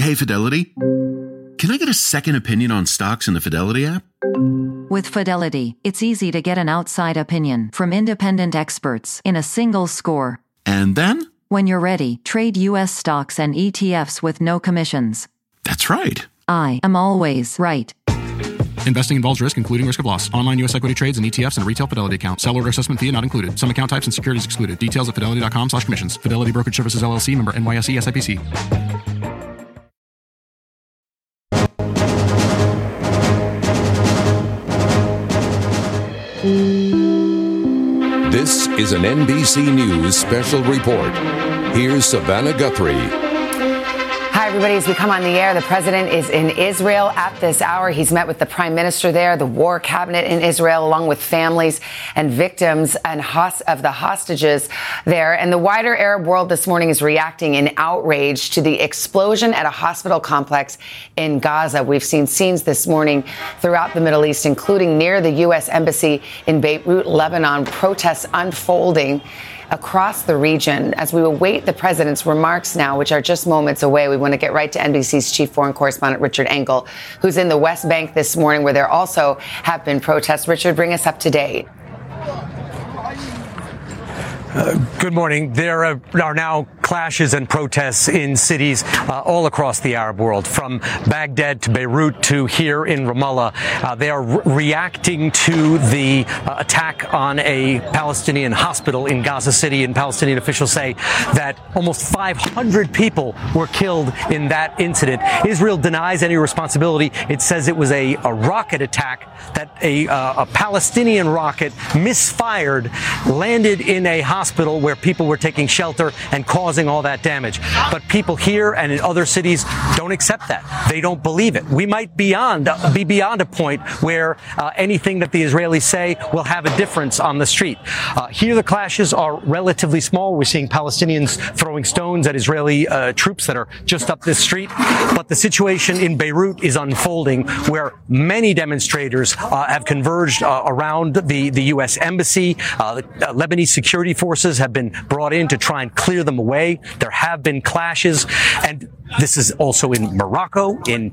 Hey, Fidelity, can I get a second opinion on stocks in the Fidelity app? With Fidelity, it's easy to get an outside opinion from independent experts in a single score. And then? When you're ready, trade U.S. stocks and ETFs with no commissions. That's right. I am always right. Investing involves risk, including risk of loss. Online U.S. equity trades and ETFs and a retail Fidelity account. Sell order assessment fee not included. Some account types and securities excluded. Details at fidelity.com/commissions. Fidelity Brokerage Services, LLC, member NYSE SIPC. This is an NBC News special report. Here's Savannah Guthrie. Hi, everybody. As we come on the air, the president is in Israel at this hour. He's met with the prime minister there, the war cabinet in Israel, along with families and victims and of the hostages there. And the wider Arab world this morning is reacting in outrage to the explosion at a hospital complex in Gaza. We've seen scenes this morning throughout the Middle East, including near the U.S. Embassy in Beirut, Lebanon, protests unfolding across the region. As we await the president's remarks now, which are just moments away, we want to get right to NBC's chief foreign correspondent, Richard Engel, who's in the West Bank this morning, where there also have been protests. Richard, bring us up to date. Good morning. There are now clashes and protests in cities all across the Arab world, from Baghdad to Beirut to here in Ramallah. They are reacting to the attack on a Palestinian hospital in Gaza City, and Palestinian officials say that almost 500 people were killed in that incident. Israel denies any responsibility. It says it was a rocket attack, that a Palestinian rocket misfired, landed in a hospital where people were taking shelter and causing all that damage. But people here and in other cities don't accept that. They don't believe it. We might be beyond a point where anything that the Israelis say will have a difference on the street. Here the clashes are relatively small. We're seeing Palestinians throwing stones at Israeli troops that are just up this street. But the situation in Beirut is unfolding, where many demonstrators have converged around the U.S. Embassy. Lebanese security forces have been brought in to try and clear them away. There have been clashes, and this is also in Morocco, in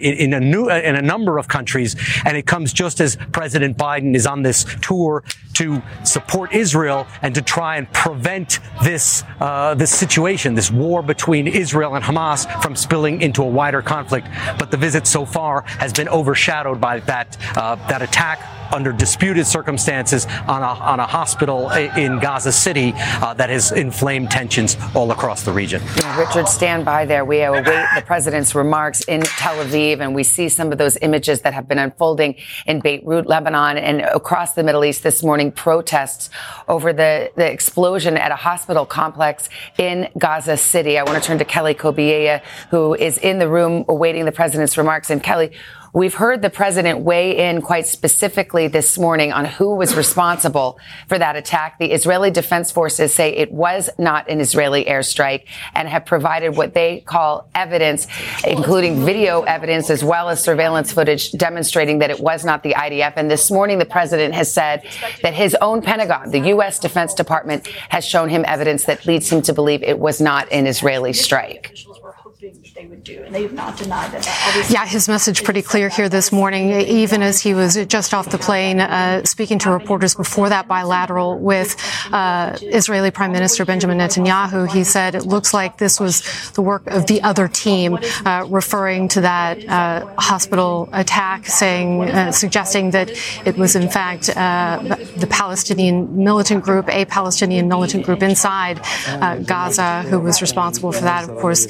a number of countries, and it comes just as President Biden is on this tour to support Israel and to try and prevent this situation, this war between Israel and Hamas, from spilling into a wider conflict. But the visit so far has been overshadowed by that attack under disputed circumstances on a hospital in Gaza City that has inflamed tensions all across the region. Richard, stand by there. We await the president's remarks in Tel Aviv, and we see some of those images that have been unfolding in Beirut, Lebanon, and across the Middle East this morning. Protests over the explosion at a hospital complex in Gaza City. I want to turn to Kelly Kobiella, who is in the room awaiting the president's remarks. And Kelly, we've heard the president weigh in quite specifically this morning on who was responsible for that attack. The Israeli Defense Forces say it was not an Israeli airstrike and have provided what they call evidence, including video evidence as well as surveillance footage demonstrating that it was not the IDF. And this morning, the president has said that his own Pentagon, the U.S. Defense Department, has shown him evidence that leads him to believe it was not an Israeli strike. They would do, and they have not denied that. Yeah, his message pretty clear here this morning, even as he was just off the plane speaking to reporters before that bilateral with Israeli Prime Minister Benjamin Netanyahu. He said it looks like this was the work of the other team, referring to that hospital attack, suggesting that it was in fact the Palestinian militant group, a Palestinian militant group inside Gaza, who was responsible for that. Of course,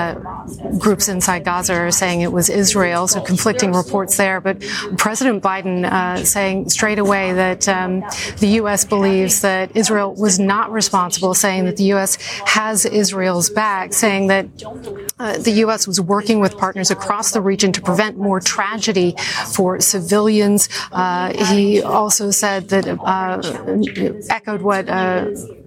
groups inside Gaza are saying it was Israel, so conflicting reports there. But President Biden saying straight away that the U.S. believes that Israel was not responsible, saying that the U.S. has Israel's back, saying that the U.S. was working with partners across the region to prevent more tragedy for civilians. He also said that, echoed what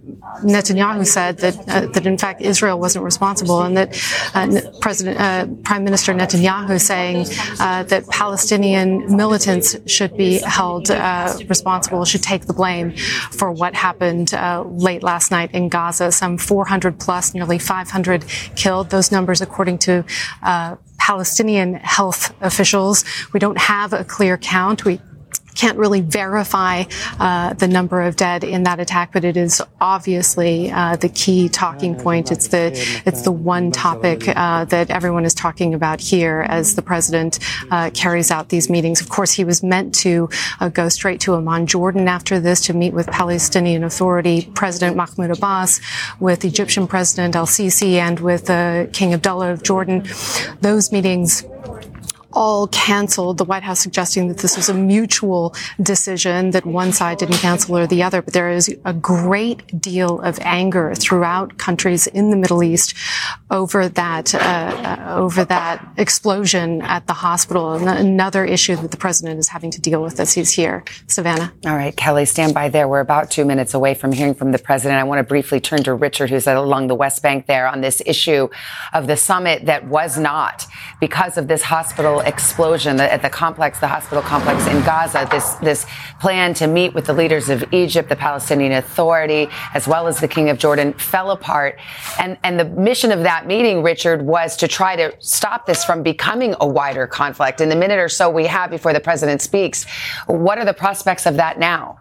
Netanyahu said that in fact Israel wasn't responsible, and that Prime Minister Netanyahu saying that Palestinian militants should be held responsible, should take the blame for what happened late last night in Gaza. Some 400 plus, nearly 500 killed. Those numbers, according to Palestinian health officials. We don't have a clear count. We can't really verify the number of dead in that attack, but it is obviously the key talking point. It's the one topic that everyone is talking about here as the president carries out these meetings. Of course, he was meant to go straight to Amman, Jordan after this to meet with Palestinian Authority President Mahmoud Abbas, with Egyptian President al-Sisi, and with King Abdullah of Jordan. Those meetings all canceled, the White House suggesting that this was a mutual decision, that one side didn't cancel or the other. But there is a great deal of anger throughout countries in the Middle East over that explosion at the hospital. And another issue that the president is having to deal with as he's here. Savannah. All right, Kelly, stand by there. We're about 2 minutes away from hearing from the president. I want to briefly turn to Richard, who's along the West Bank there, on this issue of the summit that was not, because of this hospital explosion at the hospital complex in Gaza. This plan to meet with the leaders of Egypt, the Palestinian Authority, as well as the King of Jordan, fell apart. And the mission of that meeting, Richard, was to try to stop this from becoming a wider conflict. In the minute or so we have before the president speaks, what are the prospects of that now?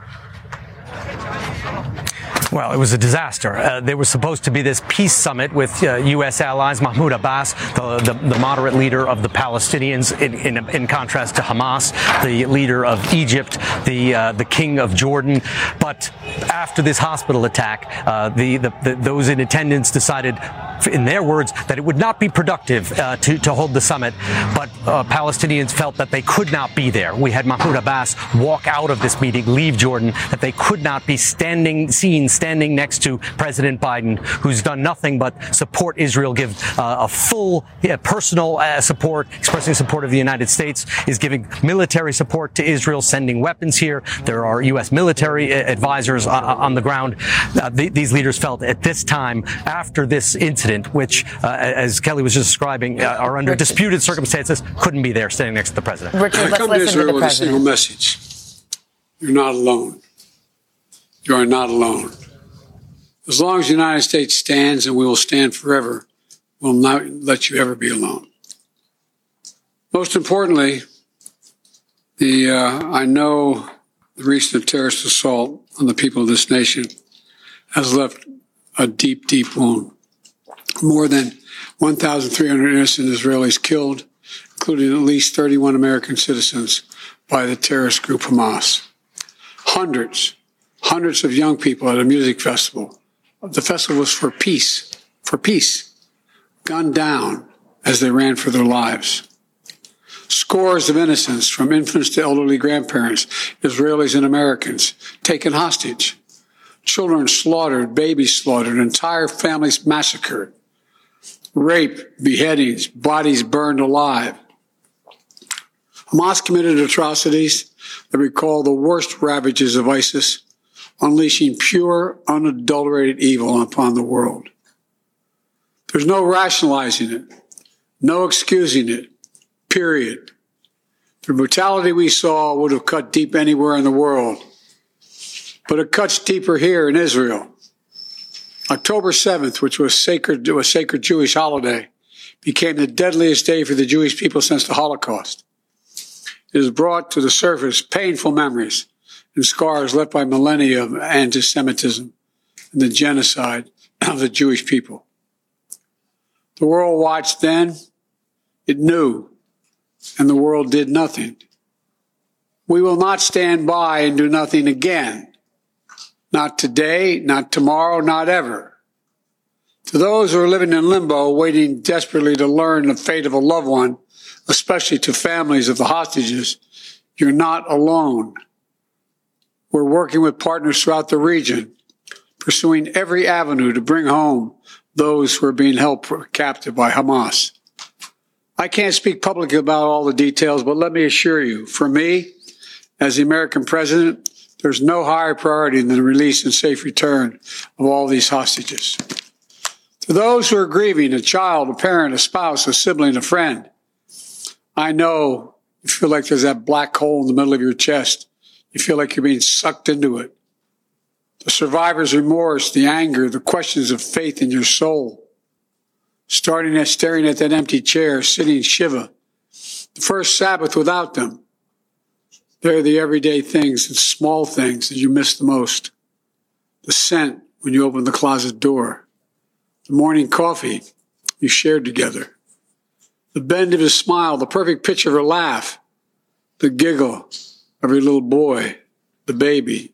Well, it was a disaster. There was supposed to be this peace summit with U.S. allies, Mahmoud Abbas, the moderate leader of the Palestinians, in contrast to Hamas, the leader of Egypt, the King of Jordan. But after this hospital attack, those in attendance decided, in their words, that it would not be productive to hold the summit. But Palestinians felt that they could not be there. We had Mahmoud Abbas walk out of this meeting, leave Jordan, that they could not be standing next to President Biden, who's done nothing but support Israel, give a full personal support, expressing support of the United States, is giving military support to Israel, sending weapons here. There are U.S. military advisors on the ground. These leaders felt at this time, after this incident, which, as Kelly was just describing, are under disputed circumstances, couldn't be there standing next to the president. Richard, I come to Israel with a single message. You're not alone. You are not alone. As long as the United States stands, and we will stand forever, we'll not let you ever be alone. Most importantly, I know the recent terrorist assault on the people of this nation has left a deep, deep wound. More than 1,300 innocent Israelis killed, including at least 31 American citizens, by the terrorist group Hamas. Hundreds of young people at a music festival. The festival was for peace, gunned down as they ran for their lives. Scores of innocents, from infants to elderly grandparents, Israelis and Americans, taken hostage. Children slaughtered, babies slaughtered, entire families massacred. Rape, beheadings, bodies burned alive. Hamas committed atrocities that recall the worst ravages of ISIS, unleashing pure, unadulterated evil upon the world. There's no rationalizing it, no excusing it, period. The brutality we saw would have cut deep anywhere in the world, but it cuts deeper here in Israel. October 7th, which was a sacred Jewish holiday, became the deadliest day for the Jewish people since the Holocaust. It has brought to the surface painful memories and scars left by millennia of anti-Semitism and the genocide of the Jewish people. The world watched then, it knew, and the world did nothing. We will not stand by and do nothing again. Not today, not tomorrow, not ever. To those who are living in limbo, waiting desperately to learn the fate of a loved one, especially to families of the hostages, you're not alone. We're working with partners throughout the region, pursuing every avenue to bring home those who are being held captive by Hamas. I can't speak publicly about all the details, but let me assure you, for me, as the American president, There's no higher priority than the release and safe return of all these hostages. To those who are grieving, a child, a parent, a spouse, a sibling, a friend, I know you feel like there's that black hole in the middle of your chest. You feel like you're being sucked into it. The survivor's remorse, the anger, the questions of faith in your soul. Staring at that empty chair, sitting Shiva. The first Sabbath without them. They're the everyday things, the small things that you miss the most. The scent when you open the closet door. The morning coffee you shared together. The bend of his smile, the perfect pitch of her laugh. The giggle of your little boy, the baby.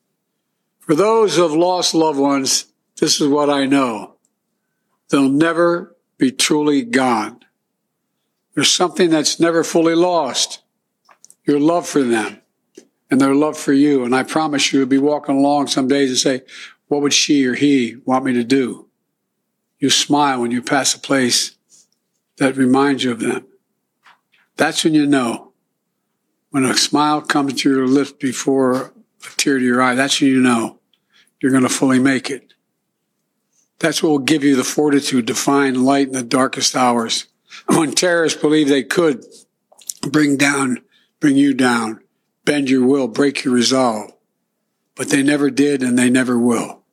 For those who have lost loved ones, this is what I know. They'll never be truly gone. There's something that's never fully lost. Your love for them and their love for you. And I promise you, you'll be walking along some days and say, what would she or he want me to do? You smile when you pass a place that reminds you of them. That's when you know. When a smile comes to your lips before a tear to your eye, that's when you know you're going to fully make it. That's what will give you the fortitude to find light in the darkest hours. When terrorists believe they could bring you down, bend your will, break your resolve. But they never did and they never will.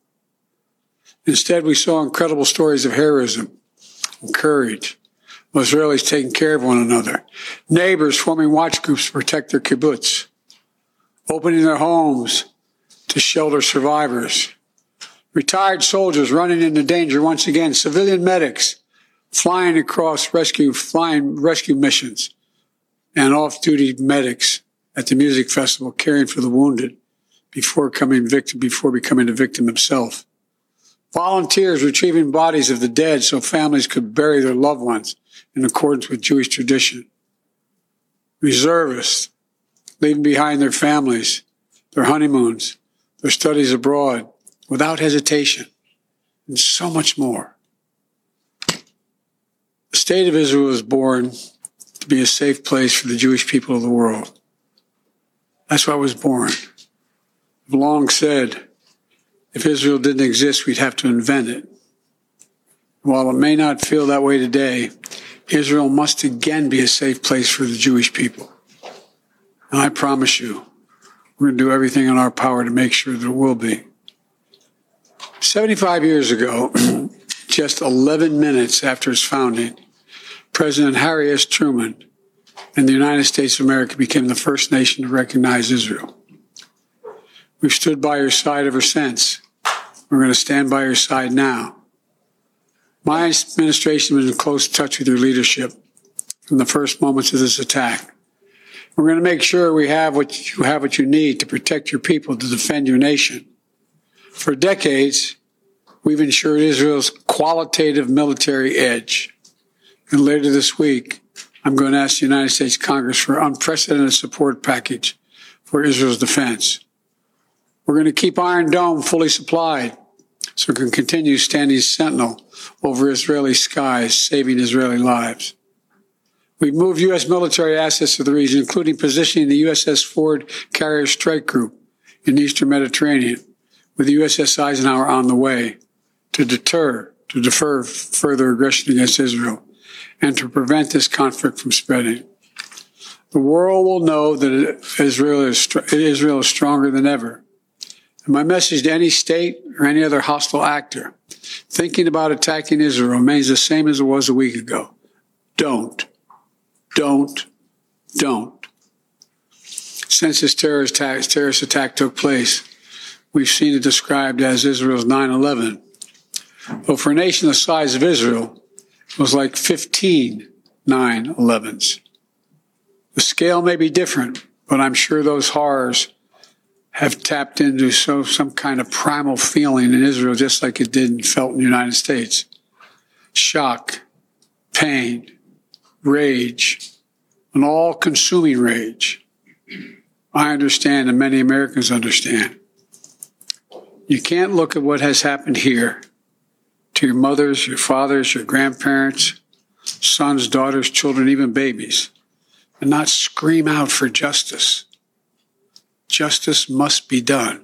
Instead, we saw incredible stories of heroism and courage. Israelis taking care of one another. Neighbors forming watch groups to protect their kibbutz. Opening their homes to shelter survivors. Retired soldiers running into danger once again. Civilian medics flying across rescue missions. And off-duty medics at the music festival caring for the wounded before becoming a victim himself. Volunteers retrieving bodies of the dead so families could bury their loved ones in accordance with Jewish tradition. Reservists leaving behind their families, their honeymoons, their studies abroad without hesitation, and so much more. The state of Israel was born to be a safe place for the Jewish people of the world. That's why it was born. I've long said, if Israel didn't exist, we'd have to invent it. While it may not feel that way today, Israel must again be a safe place for the Jewish people. And I promise you, we're going to do everything in our power to make sure that it will be. 75 years ago, just 11 minutes after its founding, President Harry S. Truman and the United States of America became the first nation to recognize Israel. We've stood by your side ever since. We're going to stand by your side now. My administration has been in close touch with your leadership from the first moments of this attack. We're going to make sure you have what you need to protect your people, to defend your nation. For decades, we've ensured Israel's qualitative military edge. And later this week, I'm going to ask the United States Congress for an unprecedented support package for Israel's defense. We're going to keep Iron Dome fully supplied so it can continue standing sentinel over Israeli skies, saving Israeli lives. We've moved U.S. military assets to the region, including positioning the USS Ford Carrier Strike Group in the Eastern Mediterranean, with the USS Eisenhower on the way to defer further aggression against Israel and to prevent this conflict from spreading. The world will know that Israel is stronger than ever. And my message to any state or any other hostile actor thinking about attacking Israel remains the same as it was a week ago. Don't. Since this terrorist attack took place, we've seen it described as Israel's 9/11. But for a nation the size of Israel, it was like 15 9/11s. The scale may be different, but I'm sure those horrors have tapped into some kind of primal feeling in Israel, just like it did and felt in the United States. Shock, pain, rage, an all-consuming rage. I understand, and many Americans understand. You can't look at what has happened here to your mothers, your fathers, your grandparents, sons, daughters, children, even babies, and not scream out for justice. Justice must be done.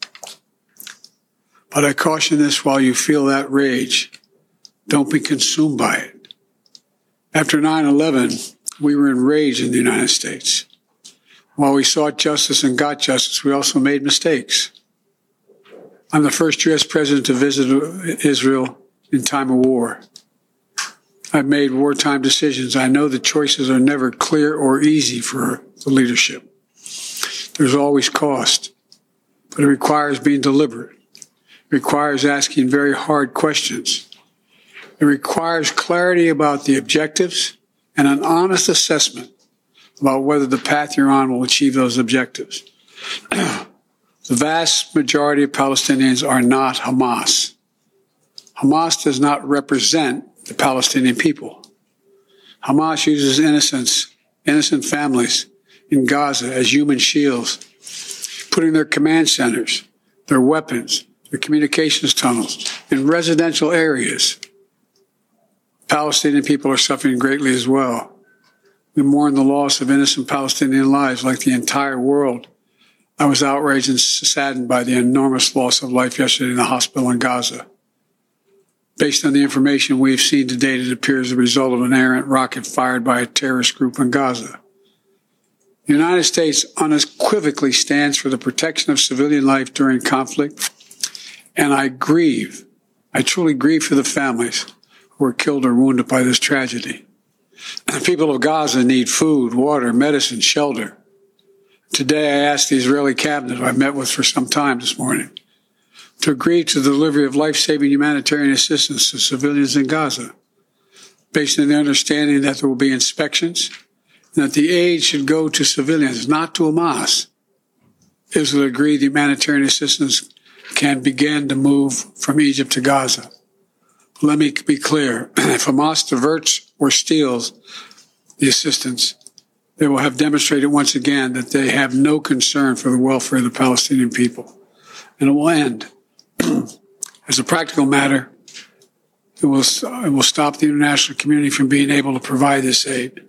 But I caution this: while you feel that rage, don't be consumed by it. After 9/11, we were enraged in the United States. While we sought justice and got justice, we also made mistakes. I'm the first U.S. president to visit Israel in time of war. I've made wartime decisions. I know the choices are never clear or easy for the leadership. There's always cost, but it requires being deliberate. It requires asking very hard questions. It requires clarity about the objectives and an honest assessment about whether the path you're on will achieve those objectives. The vast majority of Palestinians are not Hamas. Hamas does not represent the Palestinian people. Hamas uses innocent families in Gaza as human shields, putting their command centers, their weapons, their communications tunnels in residential areas. Palestinian people are suffering greatly as well. We mourn the loss of innocent Palestinian lives like the entire world. I was outraged and saddened by the enormous loss of life yesterday in the hospital in Gaza. Based on the information we've seen to date, it appears the result of an errant rocket fired by a terrorist group in Gaza. The United States unequivocally stands for the protection of civilian life during conflict, and I truly grieve for the families who were killed or wounded by this tragedy. The people of Gaza need food, water, medicine, shelter. Today, I asked the Israeli cabinet, who I met with for some time this morning, to agree to the delivery of life-saving humanitarian assistance to civilians in Gaza, based on the understanding that there will be inspections and that the aid should go to civilians, not to Hamas. Israel agreed the humanitarian assistance can begin to move from Egypt to Gaza. But let me be clear. If Hamas diverts or steals the assistance, they will have demonstrated once again that they have no concern for the welfare of the Palestinian people. And it will end. As a practical matter, it will stop the international community from being able to provide this aid.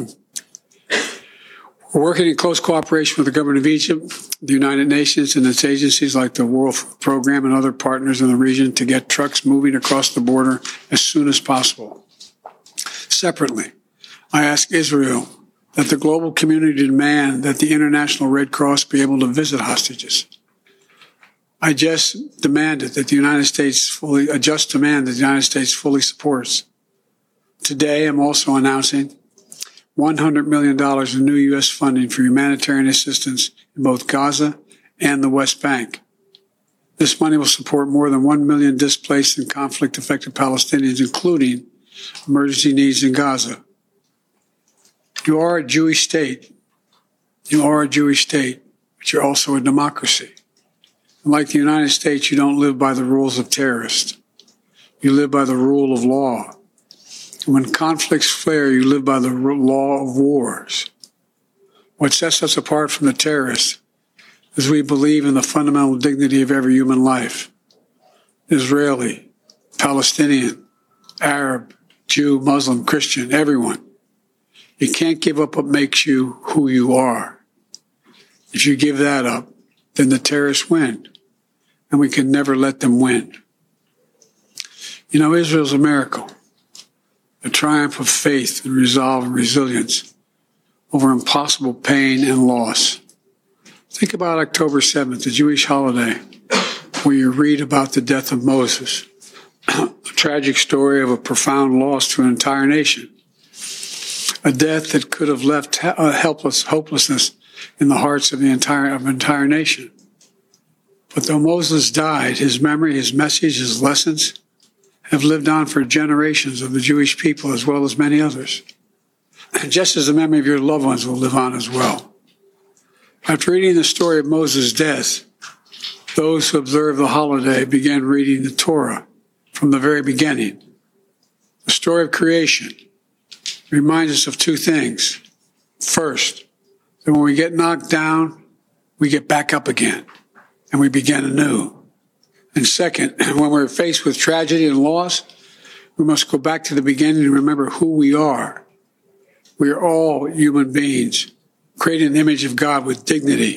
We're working in close cooperation with the government of Egypt, the United Nations, and its agencies like the World Food Program and other partners in the region to get trucks moving across the border as soon as possible. Separately, I ask Israel that the global community demand that the International Red Cross be able to visit hostages. I just demanded that the United States fully supports. Today, I'm also announcing $100 million in new U.S. funding for humanitarian assistance in both Gaza and the West Bank. This money will support more than 1 million displaced and conflict-affected Palestinians, including emergency needs in Gaza. You are a Jewish state. You are a Jewish state, but you're also a democracy. And like the United States, you don't live by the rules of terrorists. You live by the rule of law. And when conflicts flare, you live by the law of wars. What sets us apart from the terrorists is we believe in the fundamental dignity of every human life. Israeli, Palestinian, Arab, Jew, Muslim, Christian, everyone. You can't give up what makes you who you are. If you give that up, then the terrorists win, and we can never let them win. You know, Israel's a miracle, a triumph of faith and resolve and resilience over impossible pain and loss. Think about October 7th, the Jewish holiday, where you read about the death of Moses, a tragic story of a profound loss to an entire nation. A death that could have left hopelessness in the hearts of the entire nation. But though Moses died, his memory, his message, his lessons have lived on for generations of the Jewish people as well as many others. And just as the memory of your loved ones will live on as well. After reading the story of Moses' death, those who observed the holiday began reading the Torah from the very beginning. The story of creation reminds us of two things. First, that when we get knocked down, we get back up again, and we begin anew. And second, when we're faced with tragedy and loss, we must go back to the beginning and remember who we are. We are all human beings, created in the image of God with dignity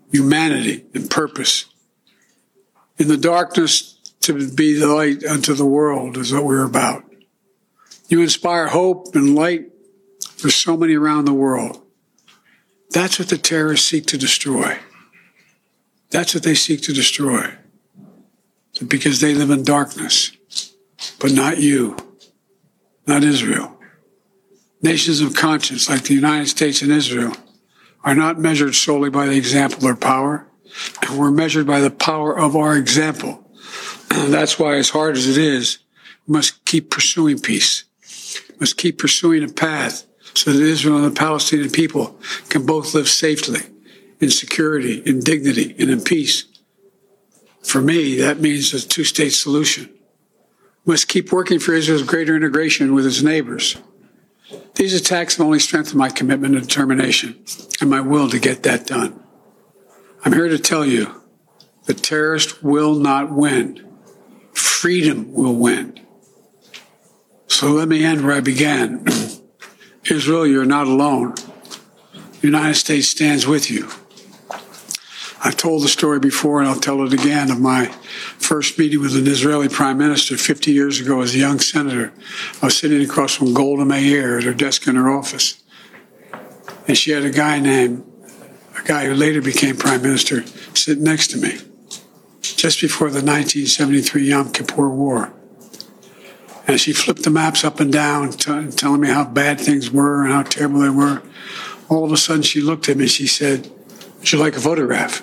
humanity, and purpose. In the darkness, to be the light unto the world is what we're about. You inspire hope and light for so many around the world. That's what the terrorists seek to destroy. That's what they seek to destroy. Because they live in darkness. But not you. Not Israel. Nations of conscience like the United States and Israel are not measured solely by the example or power. We're measured by the power of our example. That's why, as hard as it is, we must keep pursuing peace. We must keep pursuing a path so that Israel and the Palestinian people can both live safely, in security, in dignity, and in peace. For me, that means a two-state solution. We must keep working for Israel's greater integration with its neighbors. These attacks have only strengthened my commitment and determination and my will to get that done. I'm here to tell you, the terrorists will not win. Freedom will win. So let me end where I began. Israel, you're not alone. The United States stands with you. I've told the story before, and I'll tell it again, of my first meeting with an Israeli prime minister 50 years ago as a young senator. I was sitting across from Golda Meir at her desk in her office. And she had a guy who later became prime minister, sit next to me, just before the 1973 Yom Kippur War. And she flipped the maps up and down, telling me how bad things were and how terrible they were. All of a sudden, she looked at me and she said, "Would you like a photograph?"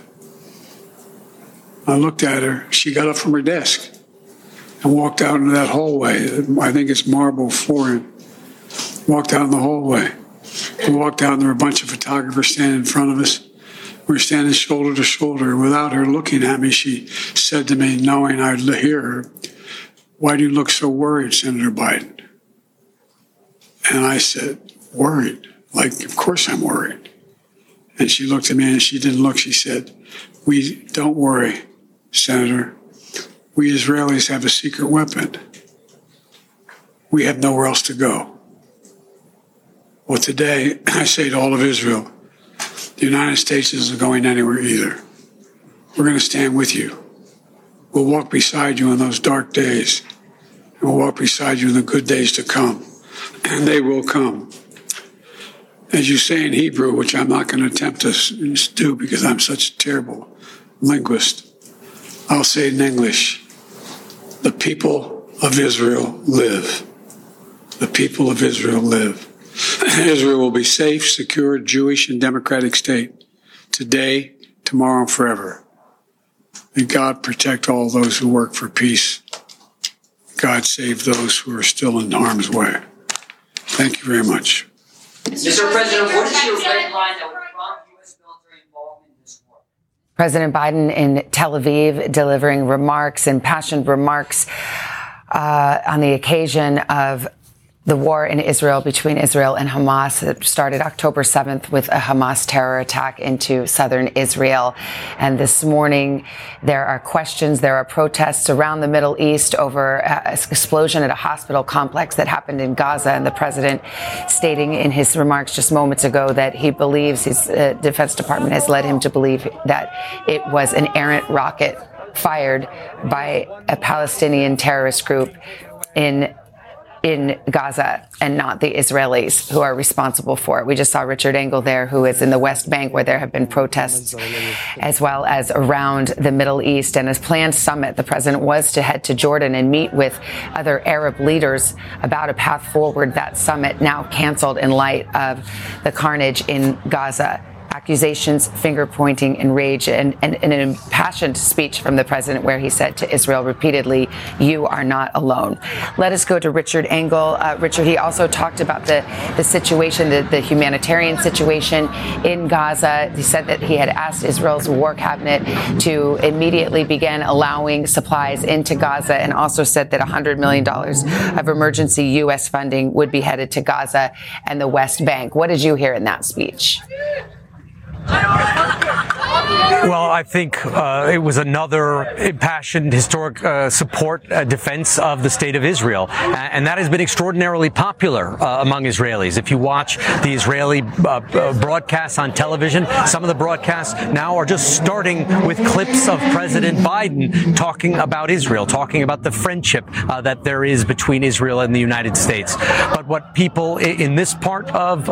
I looked at her. She got up from her desk and walked out into that hallway. I think it's marble flooring. Walked out in the hallway. We walked out and there were a bunch of photographers standing in front of us. We were standing shoulder to shoulder. Without her looking at me, she said to me, knowing I'd hear her, "Why do you look so worried, Senator Biden?" And I said, "Worried? Like, of course I'm worried." And she looked at me and she didn't look. She said, "Don't worry, Senator. We Israelis have a secret weapon. We have nowhere else to go." Well, today, I say to all of Israel, the United States isn't going anywhere either. We're going to stand with you. We'll walk beside you in those dark days. And we'll walk beside you in the good days to come. And they will come. As you say in Hebrew, which I'm not going to attempt to do because I'm such a terrible linguist, I'll say it in English. The people of Israel live. The people of Israel live. Israel will be safe, secure, Jewish, and democratic state today, tomorrow, and forever. May God protect all those who work for peace. God save those who are still in harm's way. Thank you very much. Mr. President, what is your red line that would prompt U.S. military involvement in this war? President Biden in Tel Aviv delivering remarks, impassioned remarks on the occasion of the war in Israel between Israel and Hamas that started October 7th with a Hamas terror attack into southern Israel. And this morning, there are questions, there are protests around the Middle East over an explosion at a hospital complex that happened in Gaza. And the president stating in his remarks just moments ago that he believes his Defense Department has led him to believe that it was an errant rocket fired by a Palestinian terrorist group in Gaza and not the Israelis who are responsible for it. We just saw Richard Engel there, who is in the West Bank, where there have been protests as well as around the Middle East. And his planned summit, the president was to head to Jordan and meet with other Arab leaders about a path forward. That summit now canceled in light of the carnage in Gaza. Accusations, finger-pointing, and rage, and an impassioned speech from the president where he said to Israel repeatedly, "You are not alone." Let us go to Richard Engel. Richard, he also talked about the situation, the humanitarian situation in Gaza. He said that he had asked Israel's war cabinet to immediately begin allowing supplies into Gaza, and also said that $100 million of emergency U.S. funding would be headed to Gaza and the West Bank. What did you hear in that speech? Well, I think it was another impassioned historic support defense of the state of Israel. And that has been extraordinarily popular among Israelis. If you watch the Israeli broadcasts on television, some of the broadcasts now are just starting with clips of President Biden talking about Israel, talking about the friendship that there is between Israel and the United States. But what people in this part of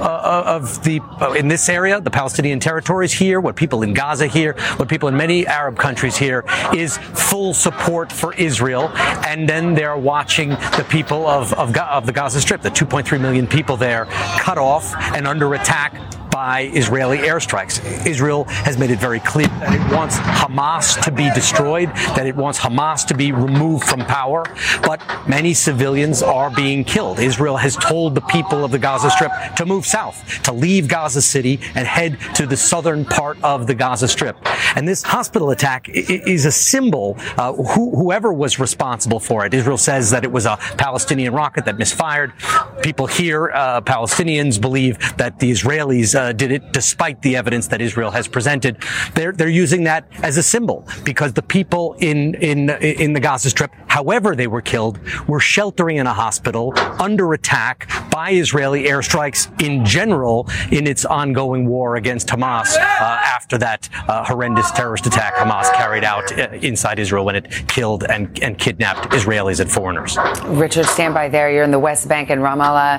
in this area, the Palestinian territories hear, what people in Gaza hear, what people in many Arab countries hear, is full support for Israel. And then they're watching the people of the Gaza Strip, the 2.3 million people there, cut off and under attack by Israeli airstrikes. Israel has made it very clear that it wants Hamas to be destroyed, that it wants Hamas to be removed from power, but many civilians are being killed. Israel has told the people of the Gaza Strip to move south, to leave Gaza City and head to the southern part of the Gaza Strip. And this hospital attack is a symbol, whoever was responsible for it. Israel says that it was a Palestinian rocket that misfired. People here, Palestinians, believe that the Israelis did it despite the evidence that Israel has presented. They're using that as a symbol because the people in the Gaza Strip, however they were killed, were sheltering in a hospital under attack by Israeli airstrikes in general in its ongoing war against Hamas after that horrendous terrorist attack Hamas carried out inside Israel when it killed and kidnapped Israelis and foreigners. Richard, stand by there. You're in the West Bank in Ramallah.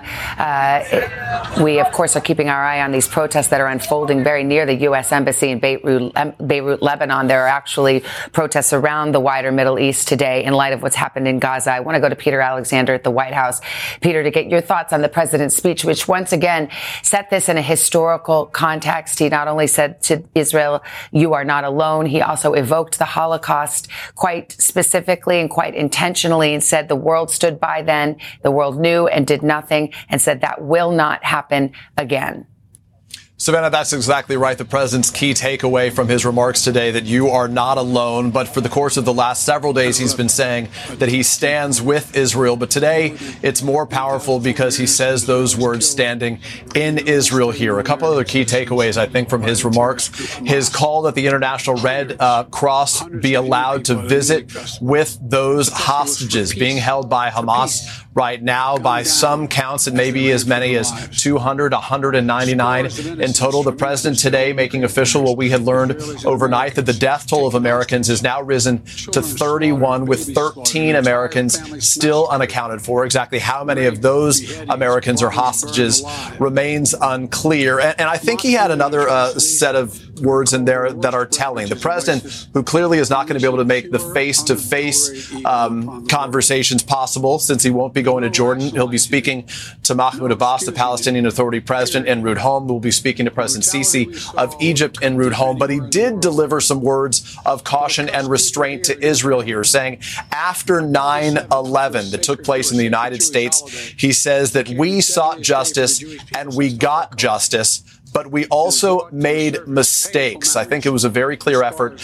We, of course, are keeping our eye on these protests that are unfolding very near the U.S. Embassy in Beirut, Lebanon. There are actually protests around the wider Middle East today in light of what's happened in Gaza. I want to go to Peter Alexander at the White House. Peter, to get your thoughts on the president's speech, which once again set this in a historical context. He not only said to Israel, "You are not alone," he also evoked the Holocaust quite specifically and quite intentionally and said the world stood by then, the world knew and did nothing, and said that will not happen again. Savannah, that's exactly right. The president's key takeaway from his remarks today, that you are not alone. But for the course of the last several days, he's been saying that he stands with Israel. But today, it's more powerful because he says those words, standing in Israel here. A couple other key takeaways, I think, from his remarks. His call that the International Red Cross be allowed to visit with those hostages being held by Hamas right now. By some counts, it may be as many as 200, 199 in total. The president today making official what we had learned overnight, that the death toll of Americans has now risen to 31, with 13 Americans still unaccounted for. Exactly how many of those Americans are hostages remains unclear. And I think he had another set of words in there that are telling. The president, who clearly is not going to be able to make the face-to-face conversations possible, since he won't be going to Jordan. He'll be speaking to Mahmoud Abbas, the Palestinian Authority president, en route home. We'll be speaking to President Sisi of Egypt en route home. But he did deliver some words of caution and restraint to Israel here, saying after 9/11 that took place in the United States, he says that we sought justice and we got justice, but we also made mistakes. I think it was a very clear effort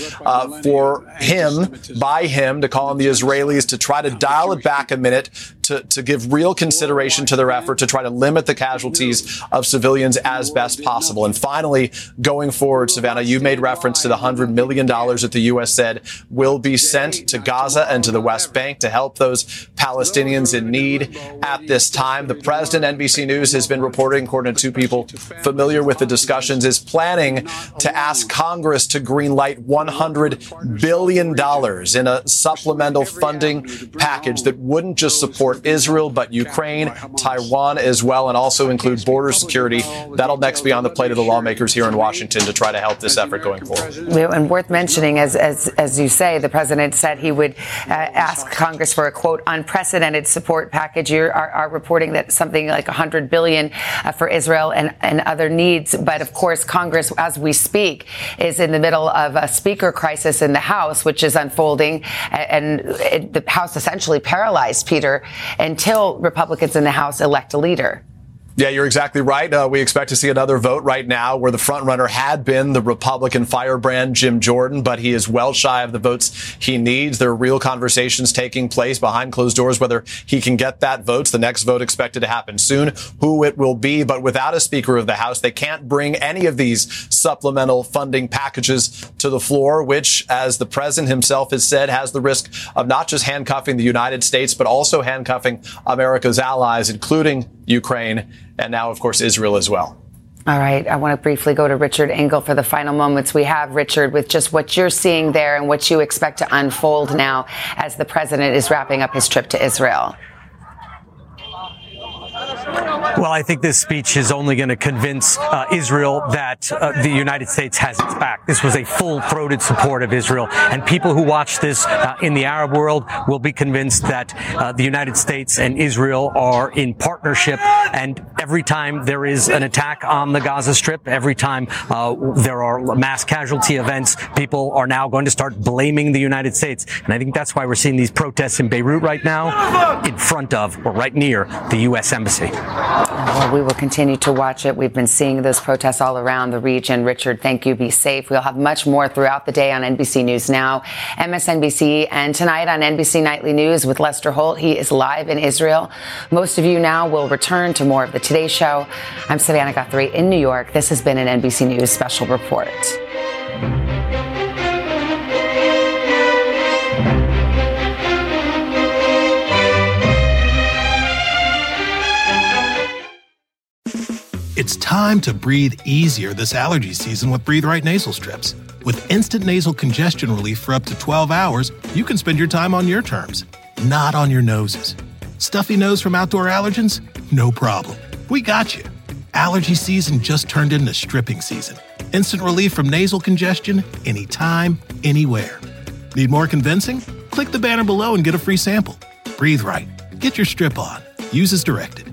by him, to call on the Israelis to try to dial it back a minute, to give real consideration to their effort to try to limit the casualties of civilians as best possible. And finally, going forward, Savannah, you made reference to the $100 million that the U.S. said will be sent to Gaza and to the West Bank to help those Palestinians in need at this time. The president, NBC News, has been reporting, according to two people familiar with the discussions, is planning to ask Congress to greenlight $100 billion in a supplemental funding package that wouldn't just support Israel, but Ukraine, Taiwan as well, and also include border security. That'll next be on the plate of the lawmakers here in Washington to try to help this effort going forward. And worth mentioning, as you say, the president said he would ask Congress for a, quote, unprecedented support package. You are reporting that something like $100 billion for Israel and other needs. But of course, Congress, as we speak, is in the middle of a speaker crisis in the House, which is unfolding. And the House essentially paralyzed, Peter, until Republicans in the House elect a leader. Yeah, you're exactly right. We expect to see another vote right now where the front runner had been the Republican firebrand Jim Jordan, but he is well shy of the votes he needs. There are real conversations taking place behind closed doors whether he can get that vote. The next vote expected to happen soon, who it will be. But without a Speaker of the House, they can't bring any of these supplemental funding packages to the floor, which, as the president himself has said, has the risk of not just handcuffing the United States, but also handcuffing America's allies, including Ukraine, and now, of course, Israel as well. All right. I want to briefly go to Richard Engel for the final moments we have, Richard, with just what you're seeing there and what you expect to unfold now as the president is wrapping up his trip to Israel. Well, I think this speech is only going to convince Israel that the United States has its back. This was a full-throated support of Israel, and people who watch this in the Arab world will be convinced that the United States and Israel are in partnership. And every time there is an attack on the Gaza Strip, every time there are mass casualty events, people are now going to start blaming the United States. And I think that's why we're seeing these protests in Beirut right now, in front of or right near the U.S. Embassy. Well, we will continue to watch it. We've been seeing those protests all around the region. Richard, thank you. Be safe. We'll have much more throughout the day on NBC News Now, MSNBC, and tonight on NBC Nightly News with Lester Holt. He is live in Israel. Most of you now will return to more of the Today Show. I'm Savannah Guthrie in New York. This has been an NBC News Special Report. It's time to breathe easier this allergy season with Breathe Right nasal strips. With instant nasal congestion relief for up to 12 hours, you can spend your time on your terms, not on your noses. Stuffy nose from outdoor allergens? No problem. We got you. Allergy season just turned into stripping season. Instant relief from nasal congestion anytime, anywhere. Need more convincing? Click the banner below and get a free sample. Breathe Right. Get your strip on. Use as directed.